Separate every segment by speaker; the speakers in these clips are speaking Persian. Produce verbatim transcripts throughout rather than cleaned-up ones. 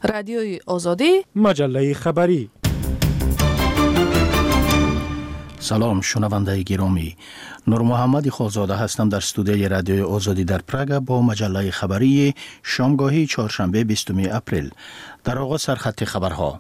Speaker 1: رادیوی آزادی،
Speaker 2: مجله خبری.
Speaker 3: سلام شنونده گرامی، نور محمد خالزاده هستم در استودیوی رادیوی آزادی در پراگ با مجله خبری شامگاهی چهارشنبه بیستم اپریل. در آغاز سرخط خبرها.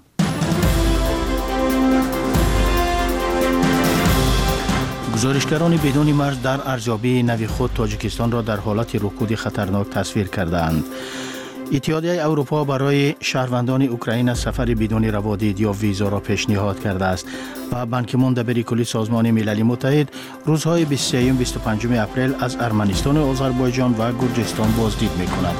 Speaker 3: گزارشگران بدون مرز در ارزیابی نوی خود تاجیکستان را در حالت رکود خطرناک تصویر کرده‌اند. اتحادیه اروپا برای شهروندان اوکراین سفر بدون روادید یا ویزا را پیشنهاد کرده است و بان کی مون دبیر کلی سازمان ملل متحد روزهای بیست و سه و بیست و پنج اپریل از ارمنستان و آذربایجان و گرجستان بازدید می‌کند.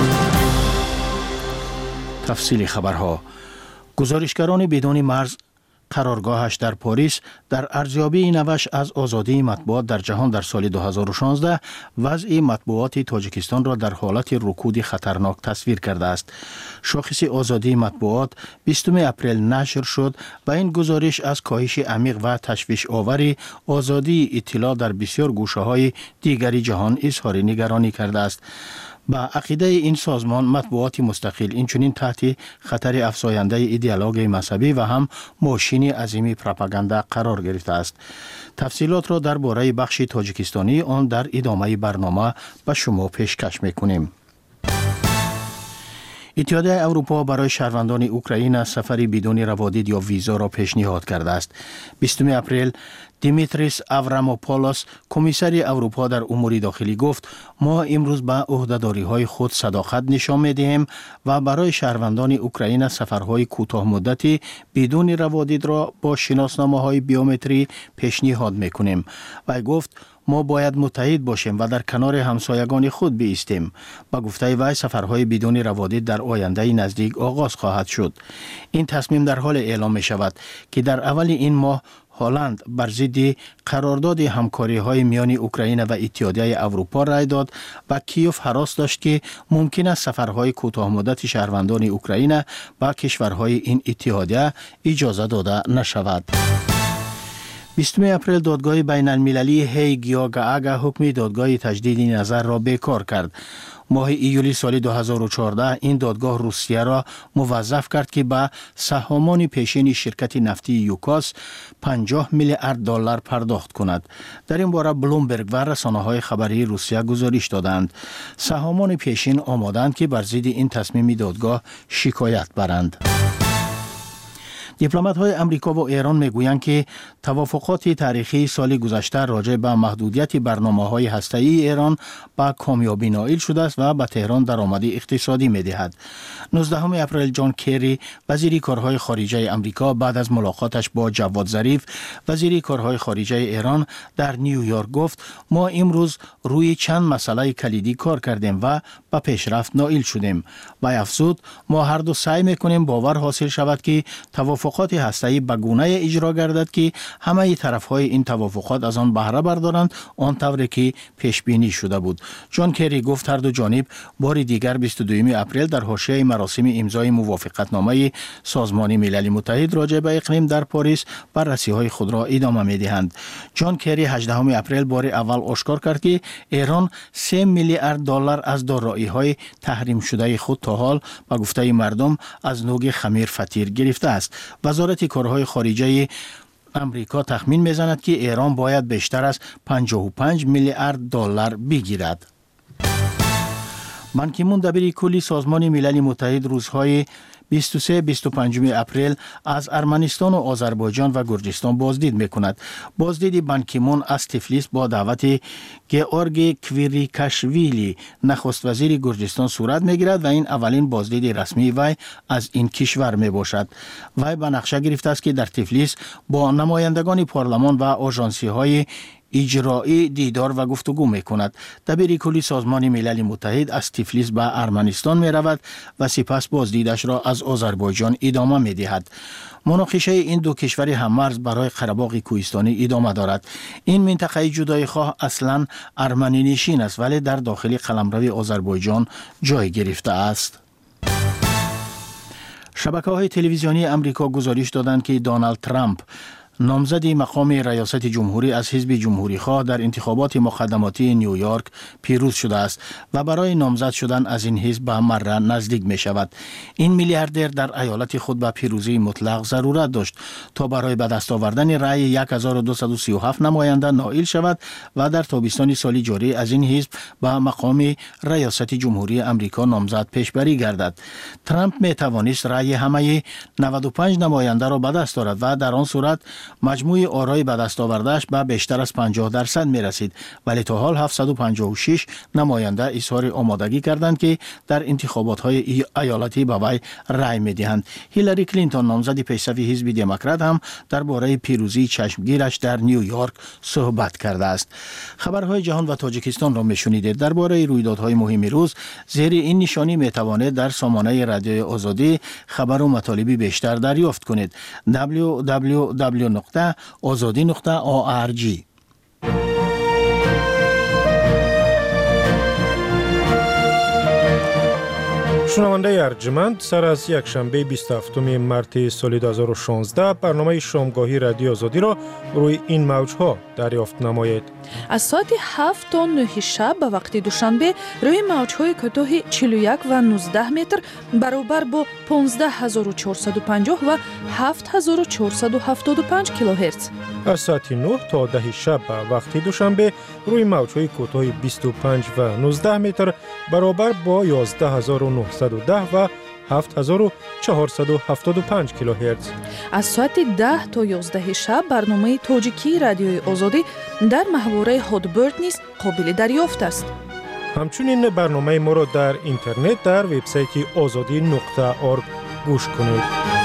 Speaker 3: تفصیل خبرها. گزارشگران بدون مرز قرارگاهش در پاریس در ارزیابی نوش از آزادی مطبوعات در جهان در سال دو هزار و شانزده وضع مطبوعات تاجیکستان را در حالت رکود خطرناک تصویر کرده است. شاخص آزادی مطبوعات بیستم اپریل نشر شد و این گزارش از کاهش عمیق و تشویش آور آزادی اطلاع در بسیار گوشه‌های دیگری جهان اظهار نگرانی کرده است. با عقیده این سازمان مطبوعات مستقل اینچنین تحت خطر افزاینده ایدئولوژی مذهبی و هم ماشین عظیم پروپاگاندا قرار گرفته است. تفصیلات را درباره بخش تاجیکستانی آن در ادامه برنامه به شما پیشکش می‌کنیم. اتحادیه اروپا برای شهروندان اوکراین سفری بدون روادید یا ویزا را پیشنهاد کرده است. بیستم اپریل دیمیتریس آوراموپولوس کمیسر اروپا در امور داخلی گفت ما امروز به عهده‌داری‌های خود صداقت نشان می‌دهیم و برای شهروندان اوکراین سفرهای کوتاه مدتی بدون روادید را با شناسنامه‌های بیومتری پیشنهاد می‌کنیم و گفت ما باید متحد باشیم و در کنار همسایگان خود بایستیم. با گفته وی سفرهای بدون روادید در آینده نزدیک آغاز خواهد شد. این تصمیم در حال اعلام می شود که در اول این ماه هلند بر ضد قرارداد همکاری های میان اوکراین و اتحادیه اروپا رای داد و کیوف هراس داشت که ممکن است سفرهای کوتاه مدت شهروندان اوکراین به کشورهای این اتحادیه اجازه داده نشود. بیستم اپریل دادگاه بین المللی هیگ یا گاگا حکم دادگاه تجدید نظر را بیکار کرد. ماه ایولی سال دو هزار و چهارده این دادگاه روسیه را موظف کرد که به سهامان پیشین شرکت نفتی یوکاس پنجاه میلیارد دلار پرداخت کند. در این باره بلومبرگ و رسانه‌های خبری روسیه گزارش دادند. سهامان پیشین آمادند که بر ضد این تصمیم دادگاه شکایت برند. دیپلمات‌های امریکا و ایران میگویند که توافقات تاریخی سال گذشته راجع به محدودیت برنامه‌های هسته‌ای ایران با کامیابی نائل شده است و به تهران درآمد اقتصادی می‌دهد. نوزدهم اپریل جان کری وزیر کارهای خارجه امریکا بعد از ملاقاتش با جواد ظریف وزیر کارهای خارجه ایران در نیویورک گفت ما امروز روی چند مسئله کلیدی کار کردیم و به پیشرفت نائل شدیم. و افزود ما هر دو سعی می‌کنیم باور حاصل شود که توافقات هسته‌ای به گونه اجرا گردد که همه طرف‌های این توافقات از آن بهره بردارند آنطوری که پیش بینی شده بود. جان کری گفت هر دو جانب بار دیگر بیست و دوم اپریل در حاشیه مراسم امضای موافقتنامه سازمان ملل متحد راجع به اقلیم در پاریس بررسی‌های خود را ادامه می‌دهند. جان کری هجدهم اپریل بار اول آشکار کرد که ایران سه میلیارد دلار از دارایی‌های تحریم شده خود تا حال به گفته مردم از نوع خمیر فطیر گرفته است. وزارت کارهای خارجه امریکا تخمین می‌زند که ایران باید بیشتر از پنجاه و پنج میلیارد دلار بگیرد. بان کی مون دبیر کلی سازمان ملل متحد روزهای بیست و سه و بیست و پنج اپریل از ارمنستان و آذربایجان و گرجستان بازدید می‌کند. بازدید بان کی مون از تفلیس با دعوت گئورگ کویریکاشویلی نخست وزیر گرجستان صورت می‌گیرد و این اولین بازدید رسمی وی از این کشور میباشد. وی به نقشه گرفته است که در تفلیس با نمایندگان پارلمان و آژانسی‌های اجرایی دیدار و گفتگو می کند. دبیر کلی سازمان ملل متحد از تفلیس به ارمنستان می رود و سپس بازدیدش را از آذربایجان ادامه می دهد. مناقشه این دو کشور هممرز برای قره‌باغ کوهستانی ادامه دارد. این منطقه جدای خواه اصلا ارمنی نشین است ولی در داخل قلمرو آذربایجان جای گرفته است. شبکه‌های تلویزیونی امریکا گزارش دادند که دونالد ترامپ نامزد مقام ریاست جمهوری از حزب جمهوری خواه در انتخابات مقدماتی نیویورک پیروز شده است و برای نامزد شدن از این حزب به مره نزدیک می شود. این میلیاردر در ایالت خود به پیروزی مطلق ضرورت داشت تا برای به دست آوردن رأی هزار و دویست و سی و هفت نماینده نائل شود و در تابستان سال جاری از این حزب به مقام ریاست جمهوری امریکا نامزد پیشبری گردد. ترامپ می توانست رأی همه نود و پنج نماینده را به دست آورد و در آن صورت مجموع آرای به دست آوردهش به بیشتر از پنجاه درصد می رسید، ولی تا حال هفتصد و پنجاه و شش نماینده اظهار آمادگی کردند که در انتخابات های ایالتی به وی رأی می دهند. هیلاری کلینتون نامزد پیشروی حزب دموکرات هم درباره پیروزی چشمگیرش در نیویورک صحبت کرده است. خبرهای جهان و تاجیکستان را می شنیدید. درباره رویدادهای مهم روز زیر این نشانی می توانید در سامانه رادیوی آزادی خبر و مطالبی بیشتر دریافت کنید. دبلیو دبلیو دبلیو نقطه آزادی نقطه او آر جی.
Speaker 1: شنونده ارجمند، سر از یک شنبه بیست و هفتم مارس سال دو هزار و شانزده برنامه شامگاهی رادیو آزادی را روی این موجها دریافت نمایید.
Speaker 2: از ساعت هفت تا نه شب به وقت دوشنبه روی موجهای کوتاه چهل و یک و نوزده متر برابر با پانزده هزار و چهارصد و پنجاه و هفت هزار و چهارصد و هفتاد و پنج کیلوهرتز.
Speaker 1: از ساعت نه تا ده شب به وقت دوشنبه روی موجهای کوتاه بیست و پنج و نوزده متر برابر با یازده هزار و نهصد و ده و هفت هزار و چهارصد و هفتاد و پنج کیلوهرتز.
Speaker 2: از ساعت ده تا یازده شب برنامه تاجیکی رادیوی آزادی در محوره هادبرد نیز قابل دریافت است.
Speaker 1: همچنین برنامه ما را در اینترنت در وبسایت آزادی نقطه اورگ گوش کنید.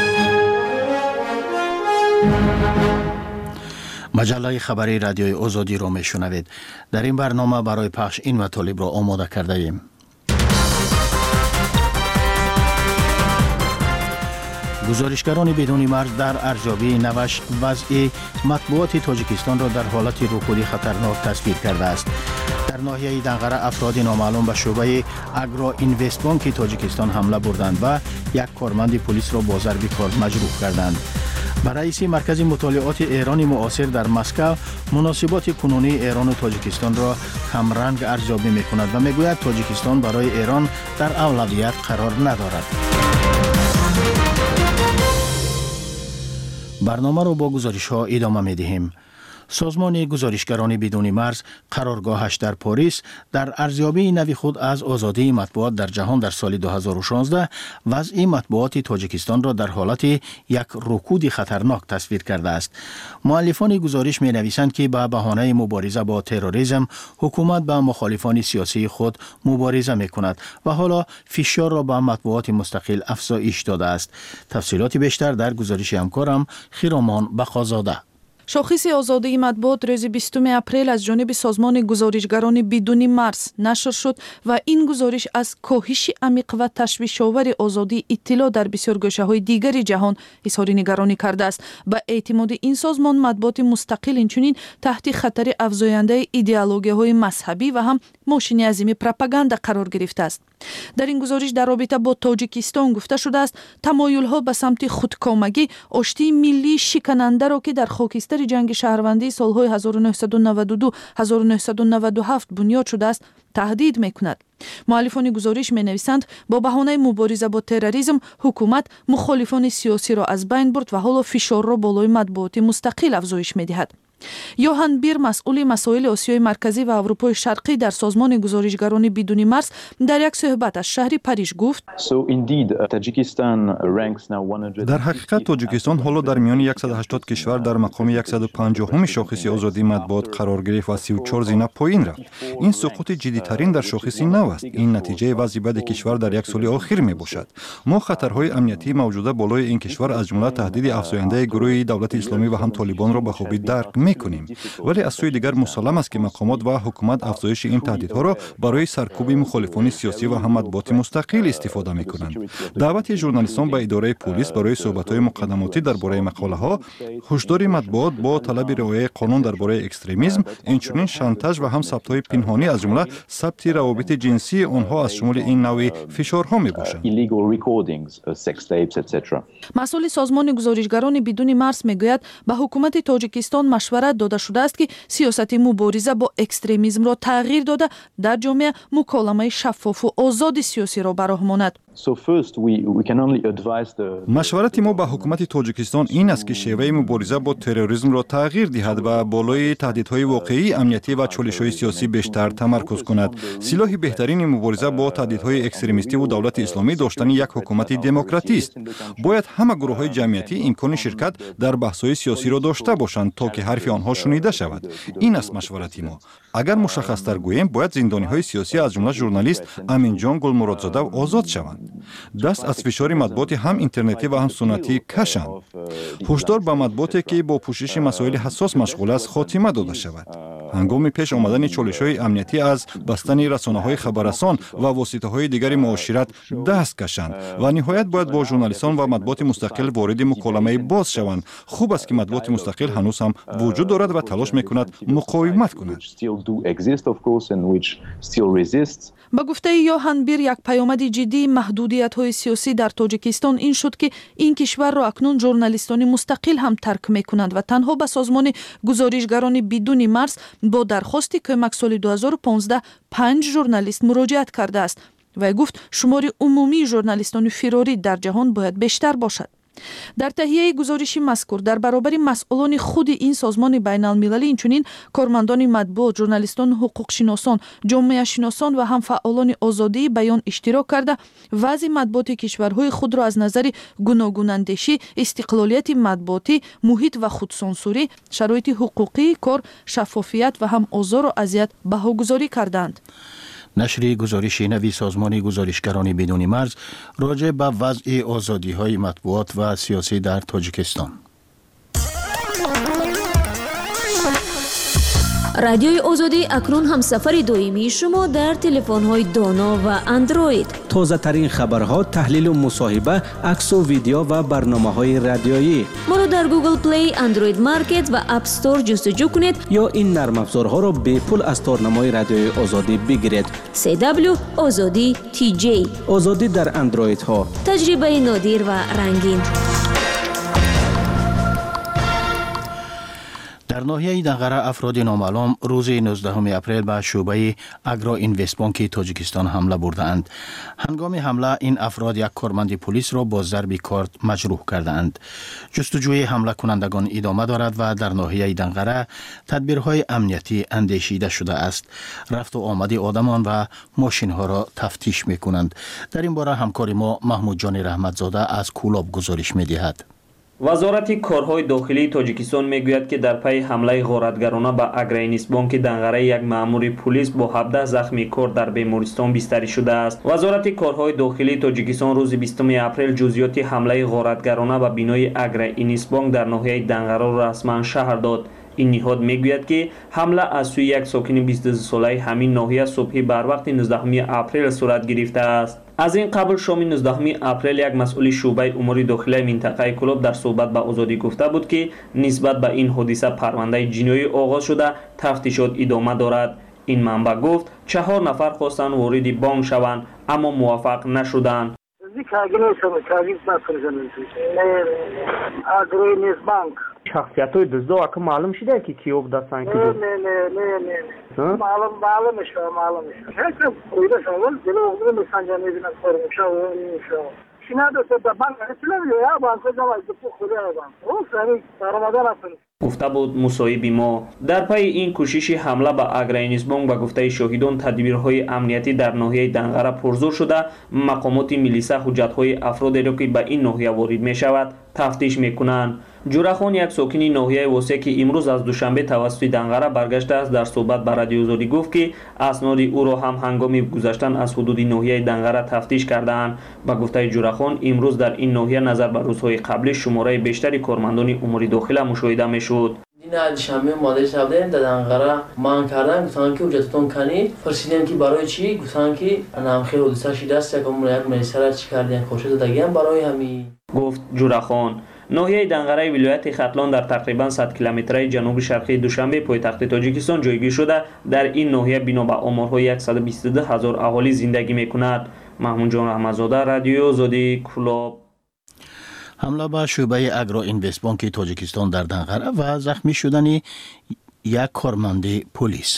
Speaker 3: مجله خبری رادیوی آزادی را میشنوید. در این برنامه برای پخش این مطالب را آماده کرده ایم. گزارشگران بدون مرز در ارزیابی نوش وضع مطبوعات تاجیکستان را در حالت رکودی خطرناک تصویر کرده است. در ناحیه دنقره افراد نامعلوم به شعبه اگرو اینوست بانک تاجیکستان حمله بردند و یک کارمند پلیس را با ضرب کار مجروح کردند. به رئیس مرکز مطالعات ایران معاصر در مسکو مناسبات کنونی ایران و تاجیکستان را کمرنگ ارزیابی می‌کند و می‌گوید تاجیکستان برای ایران در اولویت قرار ندارد. برنامه را با گزارش ها ادامه می دهیم. سازمان گزارشگران بدون مرز قرارگاهش در پاریس در ارزیابی نوی خود از آزادی مطبوعات در جهان در سال دو هزار و شانزده وضع مطبوعات تاجیکستان را در حالت یک رکود خطرناک تصویر کرده است. مؤلفان گزارش می نویسند که به بهانه مبارزه با تروریسم حکومت با مخالفان سیاسی خود مبارزه می کند و حالا فشار را به مطبوعات مستقل افزایش داده است. تفصیلات بیشتر در گزارش همکارم خیرامان بخازاده.
Speaker 2: شاخص آزادی مطبوعات روز بیستم اپریل از جانب سازمان گزارشگران بدون مرز نشر شد و این گزارش از کاهش عمیق و تشویش‌آور آزادی اطلاع در بسیار گوشه‌های دیگر جهان اظهار نگرانی کرده است. با اعتماد این سازمان مطبوعات مستقل اینچنین تحت خطر افزاینده ایدئولوژی‌های مذهبی و هم ماشین عظیم پروپاگاندا قرار گرفته است. در این گزارش در رابطه با تاجیکستان گفته شده است تمایل‌ها به سمت خودکامگی آشتی ملی شکننده را که در خاکستر جنگ شهروندی سالهای هزار و نهصد و نود و دو هزار و نهصد و نود و هفت بنیاد شده است تهدید می‌کند. مؤلفان گزارش می‌نویسند با بهانه مبارزه با تروریسم حکومت مخالفان سیاسی را از بین برد و حالا فشار را بالای مطبوعات مستقل افزایش می‌دهد. یوهان بیر مسئول مسائل آسیای مرکزی و اروپای شرقی در سازمان گزارشگران بدون مرز در یک صحبت از شهر پاریس گفت
Speaker 4: در حقیقت تاجیکستان حالا در میان صد و هشتاد کشور در مقام صد و پنجاه شاخص آزادی مطبوعات قرار گرفت و سی و چهار زینه پایین رفت. این سقوط جدی‌ترین در شاخص نو است. این نتیجه وضع بد کشور در یک سال اخیر می باشد. ما خطرهای امنیتی موجوده بالای این کشور از جمله تهدید افزاینده گروه دولت اسلامی و هم طالبان را به خوبی درک می میکنیم. ولی از سوی دیگر مسلم است که مقامات و حکومت افزایش این تهدیدها را برای سرکوب مخالفان سیاسی و هم مطبوعات مستقل استفاده میکنند. دعوت ژورنالیستان به اداره پلیس برای صحبت‌های مقدماتی درباره مقاله‌ها، هشدار مطبوعات با طلب رعایت قانون درباره اکستریمیسم، اینچنین شانتاژ و هم ثبت‌های پنهانی از جمله ثبت روابط جنسی آنها از شمول این نوع فشارها میباشند.
Speaker 2: مسئول سازمان گزارشگران بدون مرز میگوید به حکومت تاجیکستان مشورت داده شده است که سیاست مبارزه با اکستریمیسم را تغییر داده در جامعه مکالمه شفاف و آزاد سیاسی را براه ماند.
Speaker 4: مشورت ما به حکومت تاجیکستان این است که شیوه مبارزه با تروریسم را تغییر دهد و بالای تهدیدهای واقعی امنیتی و چالش‌های سیاسی بیشتر تمرکز کند. سلاح بهترین مبارزه با تهدیدهای اکستریمیستی و دولت اسلامی داشتن یک حکومت دموکراتی است. باید همه گروه‌های جمعیتی امکان شرکت در بحث‌های سیاسی را داشته باشند تا که حرف آنها شنیده شود. این است مشورت ما. اگر مشخص‌تر گوییم باید زندانی‌های سیاسی از جمله ژورنالیست امین جان گلمرادزاده آزاد شوند. دست از فشار مطبوعات هم اینترنتی و هم سنتی کشند. هشدار به مطبوعاتی که با پوشش مسائل حساس مشغول است خاتمه داده شود. هنگام پیش آمدن چالش‌های امنیتی از بستن رسانه‌های خبررسان و واسطه‌های دیگر معاشرت دست کشند و نهایت باید با ژورنالیستان و مطبوعات مستقل وارد مکالمه باز شوند. خوب است که مطبوعات مستقل هنوز هم وجود دارد و تلاش می‌کند مقاومت کند.
Speaker 2: با گفته یوهان بیر، یک پیامد جدی محدودیت‌های سیاسی در تاجیکستان این شد که این کشور را اکنون ژورنالیستان مستقل هم ترک می‌کنند و تنها به سازمان گزارشگران بدون مرز با درخواست کمک سال دو هزار و پانزده پنج ژورنالیست مراجعت کرده است و گفت شمار عمومی ژورنالیستان فراری در جهان باید بیشتر باشد. در تهیه گزارشی مذکور در برابر مسئولان خود این سازمان بین المللی اینچنین کارمندان مطبوعات، ژورنالیستان، حقوق شناسان، جامعه شناسان و هم فعالان آزادی بیان اشتراک کرده وضع مطبوعات کشورهای خود را از نظر گوناگون اندیشی، استقلالیت مطبوعاتی، محیط و خودسانسوری، شرایط حقوقی کار، شفافیت و هم آزار و اذیت بهاگذاری کردند.
Speaker 3: نشر گزارش نوی سازمان گزارشگران بدون مرز راجع به وضع آزادی‌های مطبوعات و سیاسی در تاجیکستان.
Speaker 5: رادیوی آزادی اکنون هم سفر دائمی شما در تلفن‌های دانا و اندروید.
Speaker 6: تازه ترین خبرها، تحلیل و مصاحبه، عکس و ویدیو و برنامه‌های رادیویی.
Speaker 5: ما را در گوگل پلی، اندروید مارکت و اپ استور جستجو کنید
Speaker 6: یا این نرم افزارها را به پول از تارنمای رادیوی آزادی بگیرید.
Speaker 5: سی دبلیو آزادی تی جی.
Speaker 6: آزادی در اندروید ها.
Speaker 5: تجربه نادر و رنگین.
Speaker 3: در ناحیه دنقره افراد نامعلوم روز نوزدهم اپریل به شعبه اگرا اینوست بانک تاجیکستان حمله بردند. هنگام حمله این افراد یک کارمند پلیس را با ضرب کارت مجروح کردند. جستجوی حمله کنندگان ادامه دارد و در ناحیه دنقره تدبیرهای امنیتی اندیشیده شده است. رفت و آمد آدمان و ماشین ها را تفتیش می کنند. در این باره همکار ما محمود جان رحمتزاده از کولاب گزارش می دهد.
Speaker 7: وزارت کارهای داخلی تاجیکستان میگوید که در پی حمله غارتگرانه به اگرا اینوست بانک دنقره یک مأمور پلیس با هفده زخمی کار در بیمارستان بستری شده است. وزارت کارهای داخلی تاجیکستان روز بیستم اپریل جزئیات حمله غارتگرانه به بینای اگرا اینوست بانک در ناحیه دنقره را رسما شهر داد. این نهاد میگوید که حمله از سوی یک ساکن بیست و دو ساله همین ناحیه صبح بر وقت نوزدهم اپریل صورت گرفته است. از این قبل شام نوزدهم اپریل یک مسئول شعبه امور داخلی منطقه کولاب در صحبت با آزادی گفته بود که نسبت به این حادثه پرونده جنایی آغاز شده، تفتیشات ادامه دارد. این منبع گفت چهار نفر خواستند وارد بانک شوند اما موفق نشدند.
Speaker 8: شخصیت‌های دزدا که معلوم شده که کیو بودن که
Speaker 9: نه نه نه نه معلوم معلوم میشه معلوم میشه هیچ کویده شامل دل اوغلو میسنجا میبینن کار میشه و میشه شینا دو تا بانک اصلا یا بانک جواب تو خوده بانک او سری رمضان است.
Speaker 7: گفته بود مصاحب ما. در پی این کوشش حمله به اگرا اینوست بانک به گفته شاهدان تدبیرهای امنیتی در ناحیه دنقره پرزور شده، مقامات ملیسا حجت‌های افرادی را که به این ناحیه وارد می‌شود تفتیش می‌کنند. جورخان یک ساکن ناحیه واسه که امروز از دوشنبه توسط دنقره برگشته است در صحبت با رادیو آزادی گفت که اسناد او را هم هنگام گذشتن از حدود ناحیه دنقره تفتیش کردند. با گفته جورخان امروز در این ناحیه نظر به روزهای قبلی شماره بیشتری کارمندان امور داخلی مشاهده می‌شد.
Speaker 10: این علیشمی مادرش رفتن در انقره مان کردن گفتن که وجودتون کنی پرسیدن که برای چی گفتن که انا خیلی حدیثه شده است که من یک میسر چی کردن کوشش دادیم برای همین
Speaker 7: گفت جورخان. ناحیه دنقره ولایت ختلان در تقریبا صد کیلومتری جنوب شرقی دوشنبه پایتخت تاجیکستان جایگیر شده. در این ناحیه بنا به آمارهای صد و بیست و دو هزار اهالی زندگی میکند. محمود جان احمدزاده، رادیو آزادی، کلاب.
Speaker 3: حمله به شعبه اگرو اینوست بانک تاجیکستان در دنقره و زخمی شدن یک کارمند پلیس.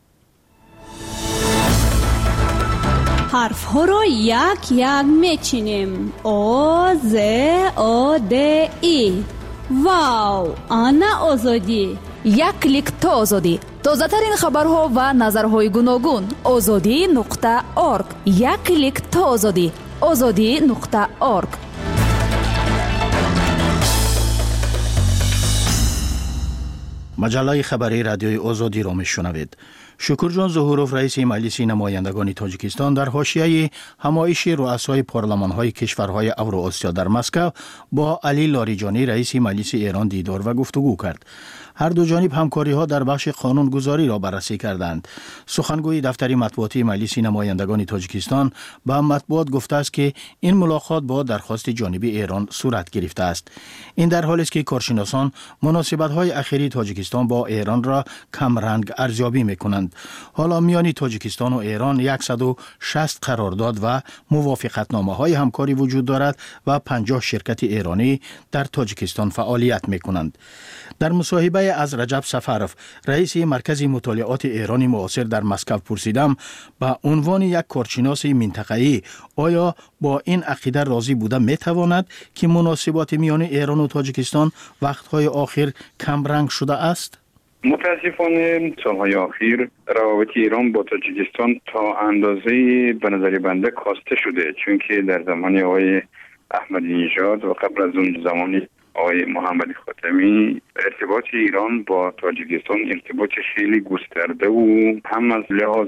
Speaker 11: حرف ها را یک یک میچینیم. او ز او د ای. واو، آنا آزادی.
Speaker 12: یک کلیک تا آزادی. تازه ترین خبرها و نظرهای گوناگون. آزادی نقطه ارگ. یک کلیک تا آزادی. آزادی نقطه ارگ.
Speaker 3: مجله خبری رادیوی آزادی را میشنوید. شکرجان ظهوروف رئیس مجلس نمایندگان تاجیکستان در حاشیه همایش رؤسای پارلمان‌های کشورهای اوراسیا در مسکو با علی لاریجانی رئیس مجلس ایران دیدار و گفتگو کرد. هر دو جانب همکاری‌ها در بخش قانونگذاری را بررسی کردند. سخنگوی دفتر مطبوعاتی مجلس نمایندگان تاجیکستان به مطبوعات گفته است که این ملاقات با درخواست جانبی ایران صورت گرفته است. این در حالی است که کارشناسان مناسبت‌های اخیری تاجیکستان با ایران را کمرنگ ارزیابی می‌کنند. حالا میان تاجیکستان و ایران صد و شصت قرارداد و موافقتنامه‌های همکاری وجود دارد و پنجاه شرکت ایرانی در تاجیکستان فعالیت می‌کنند. در مصاحبه از رجب سفروف رئیس مرکز مطالعات ایرانی معاصر در مسکو پرسیدم به عنوان یک کارشناس منطقه‌ای آیا با این عقیده راضی بوده میتواند که مناسبات میان ایران و تاجیکستان وقت‌های آخر کم رنگ شده است؟
Speaker 13: متاسفانه سالهای اخیر روابط ایران با تاجیکستان تا اندازه به نظر بنده کاسته شده، چون که در زمان آقای احمدی نژاد و قبل از اون زمان آقای محمد خاتمی ارتباط ایران با تاجیکستان ارتباط خیلی گسترده و هم از لحاظ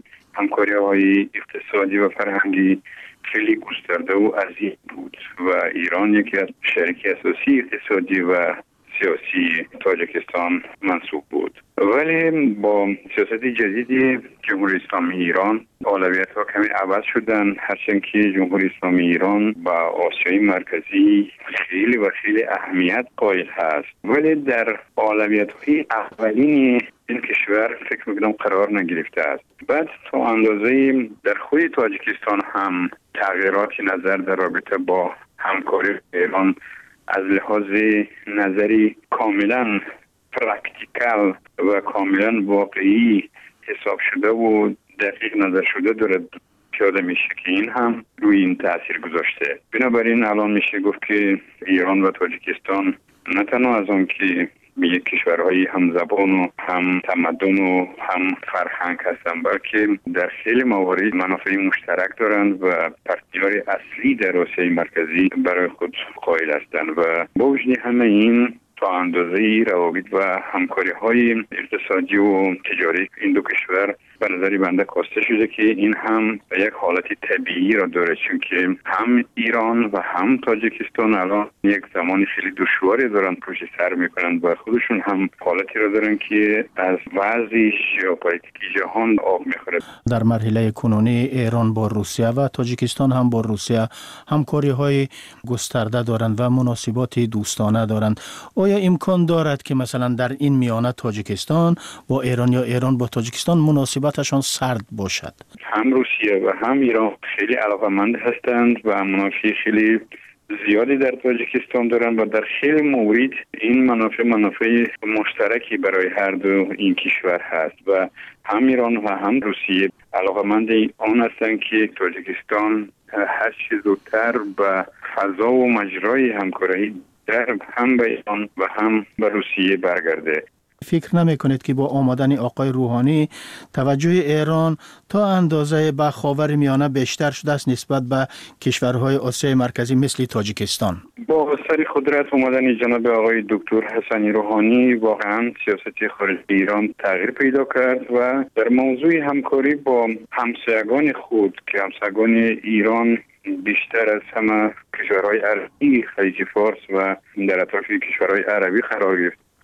Speaker 13: همکاری‌های اقتصادی و فرهنگی خیلی گسترده و عظیم بود و ایران یکی از شریک اساسی اقتصادی و سیاسی تاجیکستان منصوب بود. ولی با سیاست جدید جمهوری اسلامی ایران اولویت ها کمی عوض شدن، هرچند که جمهوری اسلامی ایران با آسیای مرکزی خیلی و خیلی اهمیت قائل هست، ولی در اولویت های اولین این کشور فکر میکنم قرار نگرفته است. بعد تا اندازه در خود تاجیکستان هم تغییراتی نظر در رابطه با همکاری ایران از لحاظ نظری کاملا پرکتیکال و کاملا واقعی حساب شده و دقیق نظر شده دارد پیاده میشه که این هم روی این تاثیر گذاشته. بنابراین الان میشه گفت که ایران و تاجیکستان نه تنها از آن که به یک کشورهای هم زبان و هم تمدن و هم فرهنگ هستند، بلکه در خیلی موارد منافع مشترک دارند و پارتنر اصلی در آسیای مرکزی برای خود قائل هستند و با وجود همه این تا اندازه‌ای روابط و همکاری‌های اقتصادی و تجاری این دو کشور به نظر بنده کاسته شده که این هم یک حالت طبیعی را داره، چون که هم ایران و هم تاجیکستان الان یک زمان خیلی دشواری دارن پشت سر میکنن و خودشون هم حالتی را دارن که از وضع ژئوپلیتیکی جهان آب میخوره.
Speaker 3: در مرحله کنونی ایران با روسیه و تاجیکستان هم با روسیه همکاری‌های گسترده دارند و مناسبات دوستانه دارند. آیا امکان دارد که مثلا در این میانه تاجیکستان با ایران یا ایران با تاجیکستان مناسبتشان سرد باشد؟
Speaker 13: هم روسیه و هم ایران خیلی علاقمند هستند و منافع خیلی زیادی در تاجیکستان دارند و در خیلی مورد این منافع منافع مشترکی برای هر دو این کشور هست و هم ایران و هم روسیه علاقمند آن هستند که تاجیکستان هر چه زودتر به فضا و مجرای همکاری در هم به ایران و هم به روسیه برگرده.
Speaker 3: فکر نمی کنید که با آمدن آقای روحانی توجه ایران تا اندازه به خاورمیانه بیشتر شده است نسبت به کشورهای آسیای مرکزی مثل تاجیکستان؟
Speaker 13: با سر قدرت آمدن جناب آقای دکتر حسنی روحانی واقعا سیاست خارجی ایران تغییر پیدا کرد و در موضوع همکاری با همسایگان خود که همسایگان ایران بیشتر از همه کشورهای عربی خلیج فارس و در اطراف کشورهای عربی قرار گرفت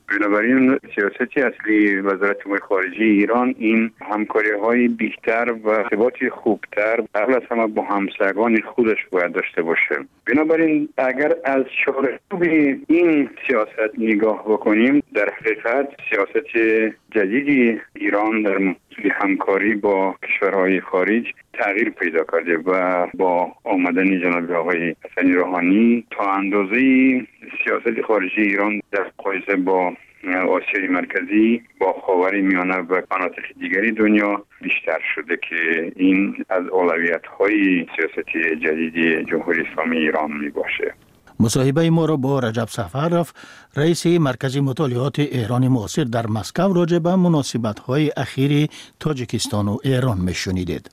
Speaker 13: بنابراین سیاست اصلی وزارت امور خارجه ایران این همکاری های بیشتر و ارتباطی خوبتر قبل از همه با همسایگان خودش باید داشته باشه. بنابراین اگر از چارچوب این سیاست نگاه بکنیم، در حقیقت سیاست جدیدی ایران در موضوع همکاری با کشورهای خارج تغییر پیدا کرده و با آمدن جناب آقای حسن روحانی تا اندازه سیاست خارجی ایران در مقایسه با آسیای مرکزی، با خاور میانه و مناطق دیگری دنیا بیشتر شده که این از اولویت‌های سیاست جدید جمهوری اسلامی ایران می باشه.
Speaker 3: مصاحبه ما را با رجب سفرف، رئیس مرکز مطالعات ایران معاصر در مسکو، راجع به مناسبت‌های اخیر تاجیکستان و ایران میشنیدید.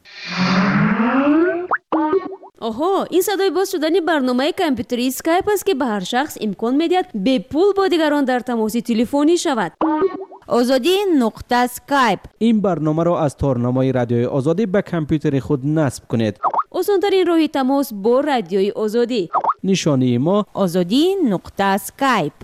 Speaker 5: آها، این صدای باز شدن برنامه کامپیوتری اسکایپ است که به هر شخص امکان میدهد به پول با دیگران در تماس تلفنی شود. آزادی نقطه اسکایپ.
Speaker 6: این برنامه را از تارنمای رادیوی آزادی به کامپیوتر خود نصب کنید.
Speaker 5: آسان‌ترین راه تماس با رادیوی آزادی.
Speaker 6: نشانی ما
Speaker 5: آزادی نقطه اسکایپ.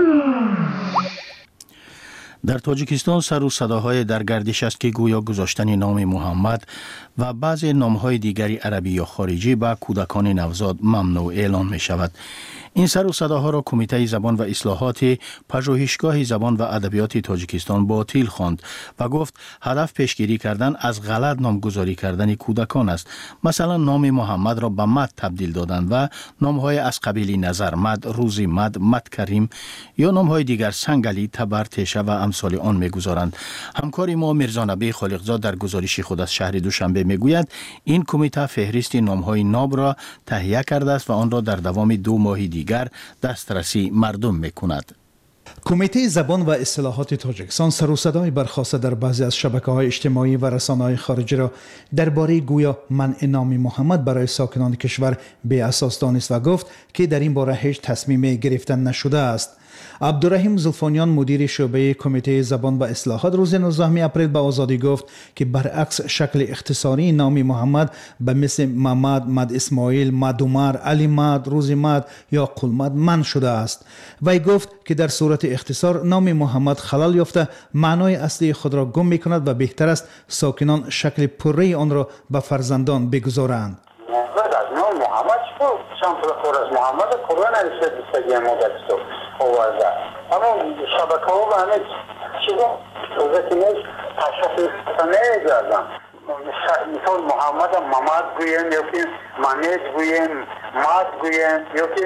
Speaker 3: در تاجیکستان سر و صداهای در گردش است که گویا گذاشتن نام محمد و بعضی نامهای دیگری عربی یا خارجی به کودکان نوزاد ممنوع اعلان می شود. این سر و صداها را کمیته زبان و اصلاحات پژوهشگاه زبان و ادبیات تاجیکستان باطل خواند و گفت هدف پیشگیری کردن از غلط نامگذاری کردن کودکان است. مثلا نام محمد را به مد تبدیل دادن و نامهای از قبیل نظر مد، روزی مد، مد کریم یا نامهای دیگر سنگلی، تبر، تشه و امثال آن میگذارند. همکار ما میرزا نبی خالقزاد در گزارش خود از شهر دوشنبه میگوید این کمیته فهرست نامهای ناب را تهیه کرده است و آن را در دوام دو ماه دیگر دسترسی مردم میکند.
Speaker 14: کمیته زبان و اصطلاحات تاجیکستان سر و صدای برخاسته در بعضی از شبکه‌های اجتماعی و رسانه‌های خارجی را درباره گویا منع نام محمد برای ساکنان کشور بی اساس دانست و گفت که در این باره هیچ تصمیمی گرفته نشده است. عبدالرحیم زلفانیان مدیر شعبه کمیته زبان و اصلاحات روز نوزدهم اپریل به آزادی گفت که برعکس شکل اختصاری نام محمد به مثل محمد، مد اسماعیل، مد عمر، علی مد، روزی مد یا قلمد منع شده است. وی گفت که در صورت اختصار نام محمد خلل یافته معنای اصلی خود را گم می کند و بهتر است ساکنان شکل پره آن را به فرزندان بگذارند.
Speaker 9: محمد قرآن علیه السلام مدرسو آورده اما شبکه ها و همه چیزا روزه که نیست تشخیص نمی‌دادن. مثال محمد محمد گویم یا که منیج گویم ماد گویم یا که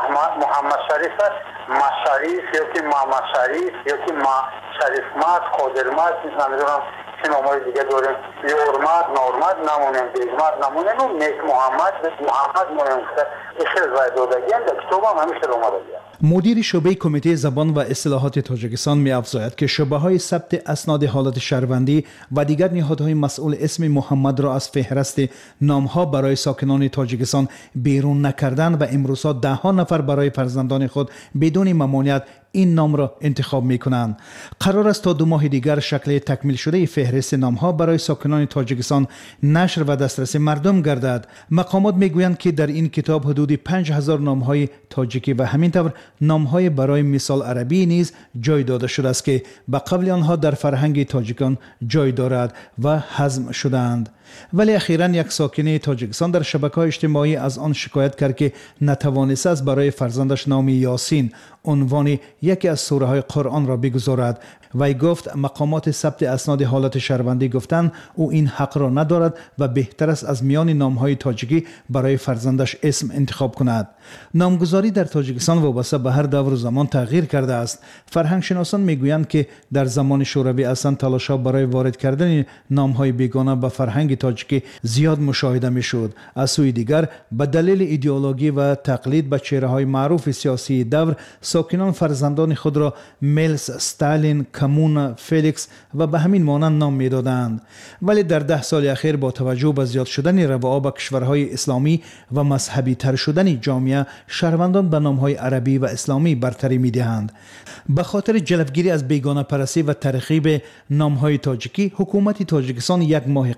Speaker 9: محمد شریف است ما شریف یا که محمد شریف یا که ما شریف ماد قادر ماد نمیدونم چه نامهای دیگه داریم یورمد نورمد نمونیم بیگمد نمونیم و نیک محمد محمد مونیم که اشل رای دادگی هم در کتاب هم همیشه رو مدادی
Speaker 14: مدیر شعبه کمیته زبان و اصطلاحات تاجیکستان می افزاید که شبه های ثبت اسناد حالت شهروندی و دیگر نهادهای مسئول اسم محمد را از فهرست نامها برای ساکنان تاجیکستان بیرون نکردن و امروزها ده ها نفر برای فرزندان خود بدون ممانعت این نام را انتخاب می کنند. قرار است تا دو ماه دیگر شکل تکمیل شده فهرست نامها برای ساکنان تاجیکستان نشر و دسترس مردم گردد. مقامات می گویند که در این کتاب حدود پنج هزار نامهای تاجیکی و همینطور نامهای برای مثال عربی نیز جای داده شده است که به قبل آنها در فرهنگ تاجیکان جای دارد و هضم شدند. ولی اخیراً یک ساکن تاجیکستان در شبکه‌های اجتماعی از آن شکایت کرد که نتوانسته است برای فرزندش نام یاسین عنوان یکی از سوره های قرآن را بگذارد. وی گفت مقامات ثبت اسناد حالت شهروندی گفتند او این حق را ندارد و بهتر است از میان نامهای تاجیکی برای فرزندش اسم انتخاب کند. نامگذاری در تاجیکستان وابسته به هر دور و زمان تغییر کرده است. فرهنگ شناسان میگویند که در زمان شوروی اصلا تلاش‌ها برای وارد کردن نامهای بیگانه به فرهنگ تاجیکی زیاد مشاهده میشد. از سوی دیگر به دلیل ایدئولوژی و تقلید به چهره‌های معروف سیاسی دور ساکنان فرزندان خود را میلس، استالین، کمون، فلیکس و به همین مانند نام میدادند. ولی در ده سال اخیر با توجه به زیاد شدن رواج به کشورهای اسلامی و مذهبی تر شدن جامعه شهروندان به نامهای عربی و اسلامی برتری میدهند. به خاطر جلوگیری از بیگانه پرستی و ترغیب نامهای تاجیکی حکومت تاجیکستان یک ماه قبل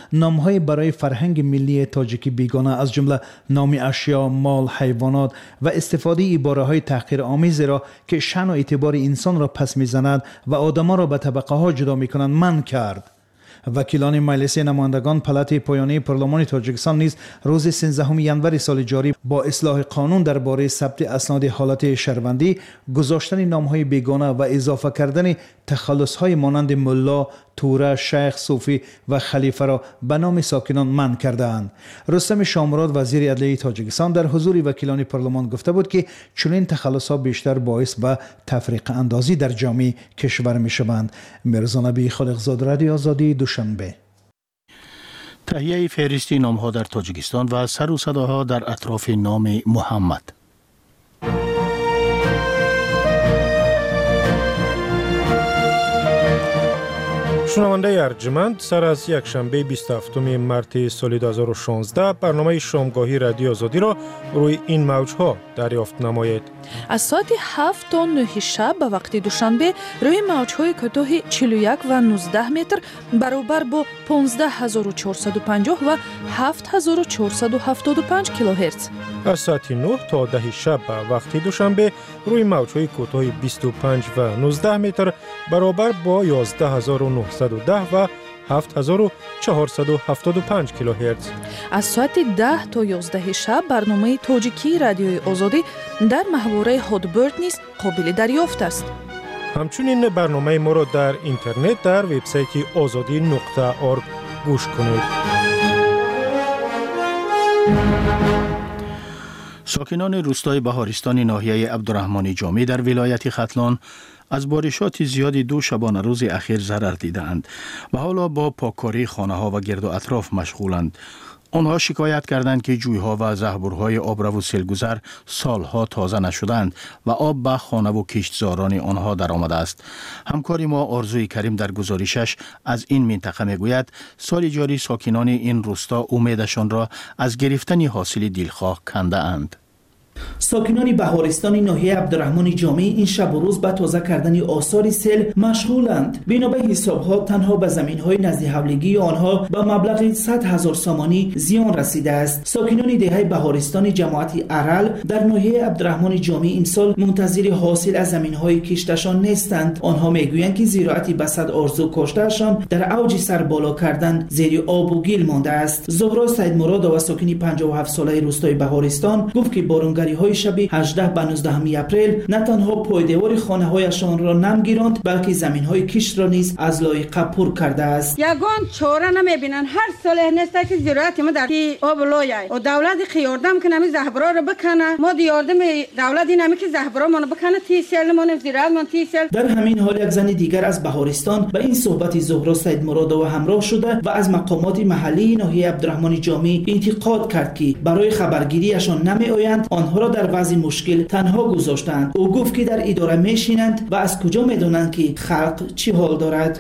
Speaker 14: نام‌های برای فرهنگ ملی تاجیکی بیگانه از جمله نام اشیا، مال، حیوانات و استفاده عباره‌های تحقیرآمیز را که شأن و اعتبار انسان را پس می‌زند و آدم‌ها را به طبقه‌ها جدا می‌کنند منع کرد. وکیلان مجلس نمایندگان پلات پایانی پارلمان تاجیکستان نیز روز سیزدهم ژانویه سال جاری با اصلاح قانون درباره ثبت اسناد حالت شهروندی، گذاشتن نام‌های بیگانه و اضافه کردن تخلص‌های مانند ملا، توره، شیخ، صوفی و خلیفه را به نام ساکنان منع کردند. رستم شامراد وزیر عدلیه تاجیکستان در حضور وکیلان پارلمان گفته بود که چنین تخلص‌ها بیشتر باعث به تفریق اندازی در جامعه کشور می‌شوند. میرزا نبی خالقزاد، رادیو آزادی، دوشنبه.
Speaker 3: تهیه فهرستی نام‌ها در تاجیکستان و سر و صداها در اطراف نام محمد.
Speaker 1: شنونده ارجمند، سر از یک شنبه بیست و هفتم مارس سال دو هزار و شانزده برنامه شامگاهی رادیو آزادی را روی این موجها دریافت نمایید.
Speaker 2: از ساعت هفت تا نه شب به وقت دوشنبه روی موجهای کوتاه چهل و یک و نوزده متر برابر با پانزده هزار و چهارصد و پنجاه و هفت هزار و چهارصد و هفتاد و پنج کیلوهرتز.
Speaker 1: از ساعت نه تا ده شب به وقت دوشنبه روی موجهای کوتاه بیست و پنج و نوزده متر برابر با یازده هزار و نهصد و ده و هفت هزار و چهارصد و هفتاد و پنج کیلوهرتز.
Speaker 2: از ساعت ده تا یازده شب برنامه تاجیکی رادیوی آزادی در محوره هادبرد نیز قابل دریافت است.
Speaker 1: همچنین برنامه ما را در اینترنت در وبسایت آزادی نقطه اورگ گوش کنید.
Speaker 3: ساکنان روستای بهارستان ناحیه عبدالرحمن جامی در ولایت ختلان از بارشات زیادی دو شبانه روز اخیر ضرر دیدند و حالا با پاککاری خانه‌ها و گرد و اطراف مشغولند. آنها شکایت کردند که جویها و زهبورهای آبرو و سیلگذر سالها تازه نشدند و آب به خانه و کشتزاران آنها در آمده است. همکاری ما آرزوی کریم در گزارشش از این منطقه میگوید سال جاری ساکنان این روستا امیدشان را از گرفتن حاصل دلخواه کنده اند.
Speaker 15: ساکنان بهارستان ناحیه عبدالرحمن جامی این شب و روز به تازه کردن آثار سیل مشغولند. بنا به حسابها تنها به زمین‌های نزد حولگی آنها به مبلغ صد هزار سامانی زیان رسیده است. ساکنان دهه بهارستان جماعت ارل در ناحیه عبدالرحمن جامی این سال منتظر حاصل از زمین‌های کشتشان نیستند. آنها میگویند که زراعت به صد آرزو کاشتهشان در اوج سر بالا کردن زیر آب و گل مانده است. زهرا سید مراد و ساکن پنجاه و هفت ساله روستای بهارستان گفت که بارانگری های شب هجده به نوزده اپریل نه تنها پایدیوار خانه هایشان را نم گیراند بلکه زمین های کشت را نیز از لایقه پر کرده است.
Speaker 16: یگان چاره نمیبینن هر سال نیست که زراعت ما در آب لایه و دولت خیاردم که نمی زهبرا رو بکنه ما دیاردم دولت نمی که زهبرا ما بکنه تی سال ما زراعت ما تی سال.
Speaker 15: در همین حال یک زن دیگر از بهارستان به این صحبت زهرا سید مراد و همراه شده و از مقامات محلی ناحیه عبدالرحمن جامی انتقاد کرد که برای خبرگیریشان نمی آیند آنها را در وضع مشکل تنها گذاشتند. او گفت که در اداره میشینند و از کجا میدونند که خلق چی حال دارد.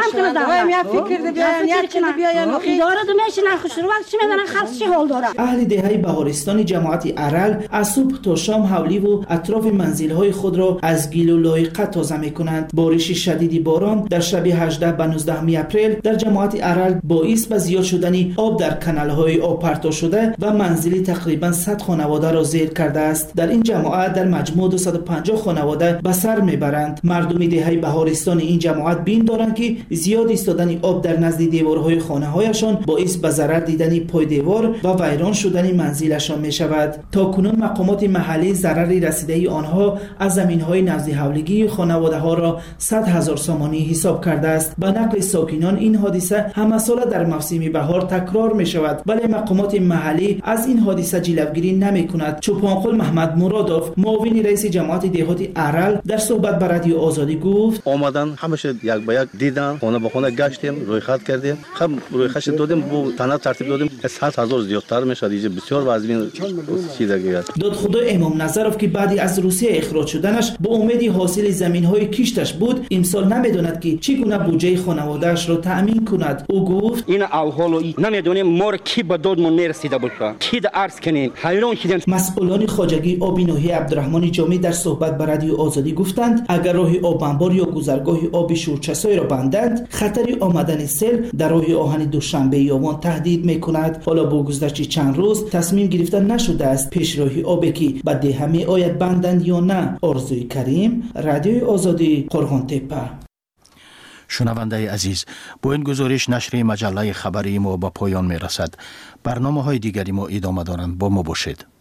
Speaker 15: اهل دهه بهارستان جماعت ارل از صبح تا شام حولی و اطراف منزل‌های خود را از گل و لایقه تازه میکنند. بارش شدید باران در شب هجده به نوزده اپریل در جماعت ارل باعث به زیاد شدن آب در کانال‌های آب پرتاب شده و منزل تقریبا صد خانواده را زیر کرده است. در این جماعت در مجموع دویست و پنجاه خانواده به سر میبرند. مردم دهه بهارستان این جماعت بین دارند که زیاد ایستادن آب در نزد دیوارهای خانه‌هایشان باعث به ضرر دیدن پای دیوار و ویران شدن منزلشان می شود. تا کنون مقامات محلی ضرری رسیده آنها از زمین‌های نزد حولگی خانواده ها را صد هزار سامانی حساب کرده است. به نقل ساکنان این حادثه همه سال در موسم بهار تکرار می شود ولی مقامات محلی از این حادثه جلوگیری نمی کند. چوپانقل محمد مرادوف معاون رئیس جماعت دهات ارل در صحبت با رادیو آزادی گفت
Speaker 17: آمدن همیشه یک به یک دیدن خانه به خانه گشتیم روی خط کردیم خب روی خط دادیم بو تنها ترتیب دادیم صد هزار زیادتر میشه دیگه بسیار وزین چیزی است.
Speaker 15: دادخدا امام نظرов که بعد از روسیه اخراج شدنش با امید حاصل زمین‌های کشتش بود امسال نمیدوند که چگونه بودجه خانواده‌اش را تأمین کند. او گفت
Speaker 18: این احوالو نمیدونیم ما کی به دادمون نرسیده باشه کی عرض کنیم حیران شدیم.
Speaker 15: مسئول کارگلان خواجگی آبی ناحیه عبدالرحمن جامی در صحبت با رادیو آزادی گفتند اگر راه آب انبار یا گذرگاه آب شورچسای را بندند خطر آمدن سیل در راه آهن دوشنبه یابان تهدید میکند. حالا با گذشت چند روز تصمیم گرفته نشده است پیش راه آبی که به ده می آید بندند یا نه. آرزوی کریم، رادیو آزادی، قرغان تپه.
Speaker 3: شنونده عزیز، با این گزارش نشر مجله خبری ما به پایان می رسد. برنامه های دیگری ما ادامه دارند. با ما باشید.